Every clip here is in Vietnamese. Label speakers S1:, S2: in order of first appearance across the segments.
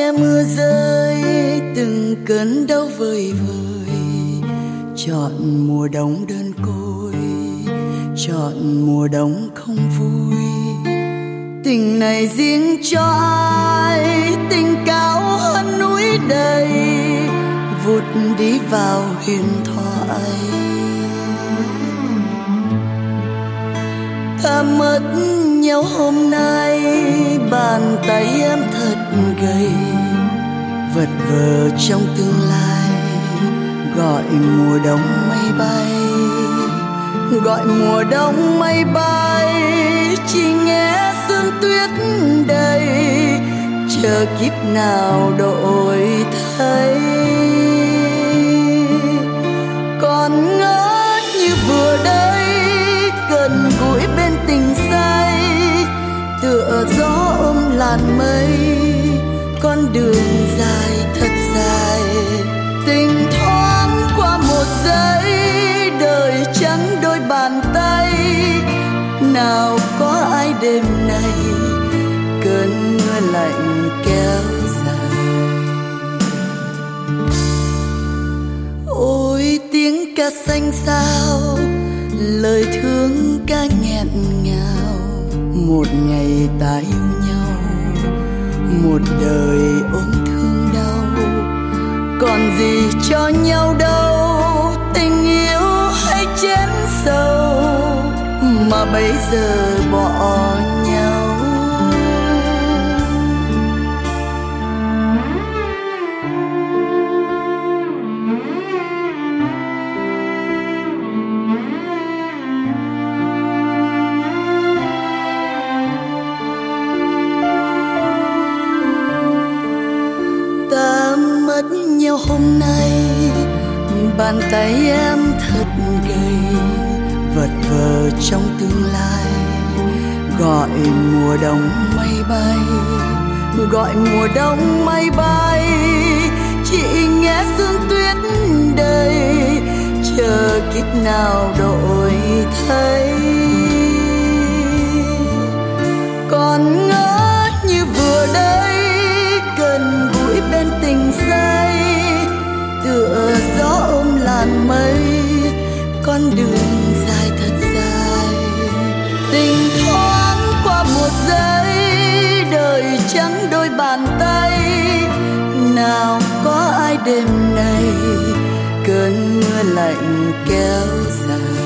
S1: nghe mưa rơi từng cơn đau vơi vơi, chọn mùa đông đơn côi, chọn mùa đông không vui. Tình này riêng cho ai, tình cao hơn núi đầy, vụt đi vào huyền thoại. Ta mất nhau hôm nay, bàn tay em thật gầy, vật vờ trong tương lai, gọi mùa đông mây bay, gọi mùa đông mây bay. Chỉ nghe sương tuyết đầy, chờ kiếp nào đổi thay. Còn ngỡ như vừa đây, gần gũi bên tình say, tựa gió ôm làn mây, con đường dài thật dài. Tình thoáng qua một giây, đời trắng đôi bàn tay. Nào có ai đêm nay, cơn mưa lạnh kéo dài. Ôi tiếng ca xanh xao, lời thương ca nghẹn ngào. Một ngày ta yêu nhau, một đời ôm thương đau. Còn gì cho nhau đâu, tình yêu hay chén sầu, mà bây giờ bỏ nhau. Ta mất nhau hôm nay, bàn tay em thật gầy, vật vờ trong tương lai, gọi mùa đông mây bay, gọi mùa đông mây bay. Chỉ nghe sương tuyết đầy, chờ kiếp nào đổi thay. Còn ngỡ như vừa đây, gần gũi bên tình say, tựa gió ôm làn mây, con đường dài thật dài. Tình thoáng qua một giây, đời trắng đôi bàn tay. Nào có ai đêm nay, cơn mưa lạnh kéo dài.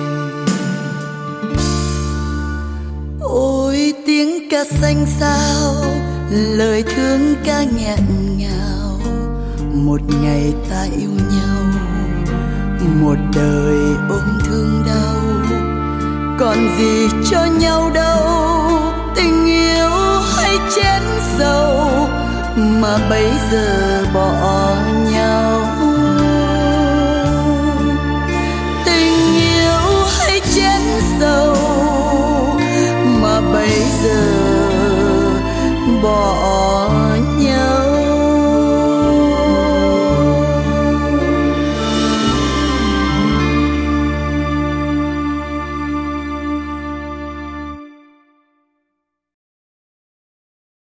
S1: Ôi tiếng ca xanh xao, lời thương ca nghẹn ngào. Một ngày ta yêu nhau, một đời ôm thương đau. Còn gì cho nhau đâu, tình yêu hay chén sầu, mà bây giờ bỏ nhau. Tình yêu hay chén sầu, mà bây giờ bỏ